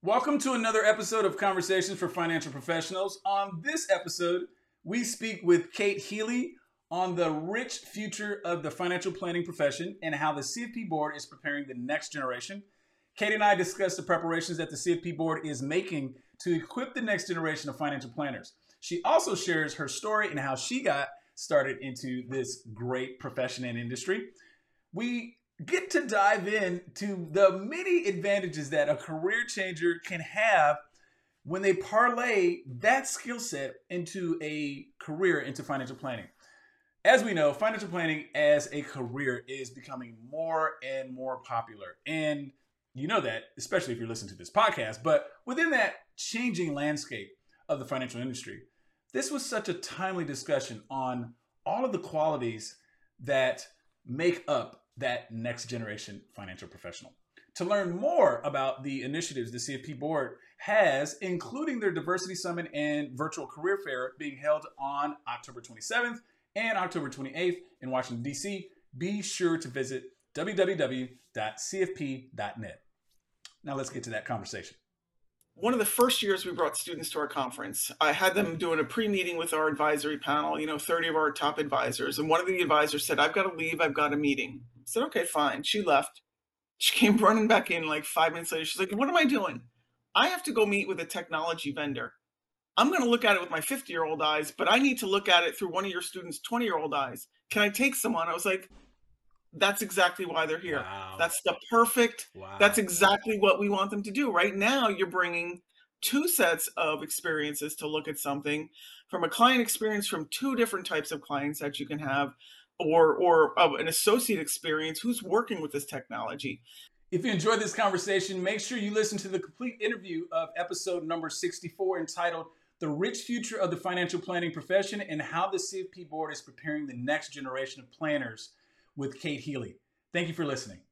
Welcome to another episode of Conversations for Financial Professionals. On this episode, we speak with Kate Healy on the rich future of the financial planning profession and how the CFP board is preparing the next generation. Kate and I discuss the preparations that the CFP board is making to equip the next generation of financial planners. She also shares her story and how she got started into this great profession and industry. We get to dive into the many advantages that a career changer can have when they parlay that skill set into a career into financial planning. As we know, financial planning as a career is becoming more and more popular. And you know that, especially if you're listening to this podcast. But within that changing landscape of the financial industry, this was such a timely discussion on all of the qualities that make up that next generation financial professional. To learn more about the initiatives the CFP board has, including their Diversity Summit and Virtual Career Fair being held on October 27th and October 28th in Washington, D.C., be sure to visit www.cfp.net. Now let's get to that conversation. One of the first years we brought students to our conference, I had them doing a pre-meeting with our advisory panel, 30 of our top advisors. And one of the advisors said, I've got to leave. I've got a meeting. I said, okay, fine. She left. She came running back in like 5 minutes later. She's like, what am I doing? I have to go meet with a technology vendor. I'm going to look at it with my 50-year-old eyes, but I need to look at it through one of your students' 20-year-old eyes. Can I take someone? I was like, that's exactly why they're here. Wow. That's exactly what we want them to do. Right now, you're bringing two sets of experiences to look at something from a client experience from two different types of clients that you can have, or an associate experience who's working with this technology. If you enjoyed this conversation, make sure you listen to the complete interview of episode number 64 entitled The Rich Future of the Financial Planning Profession and How the CFP Board is Preparing the Next Generation of Planners with Kate Healy. Thank you for listening.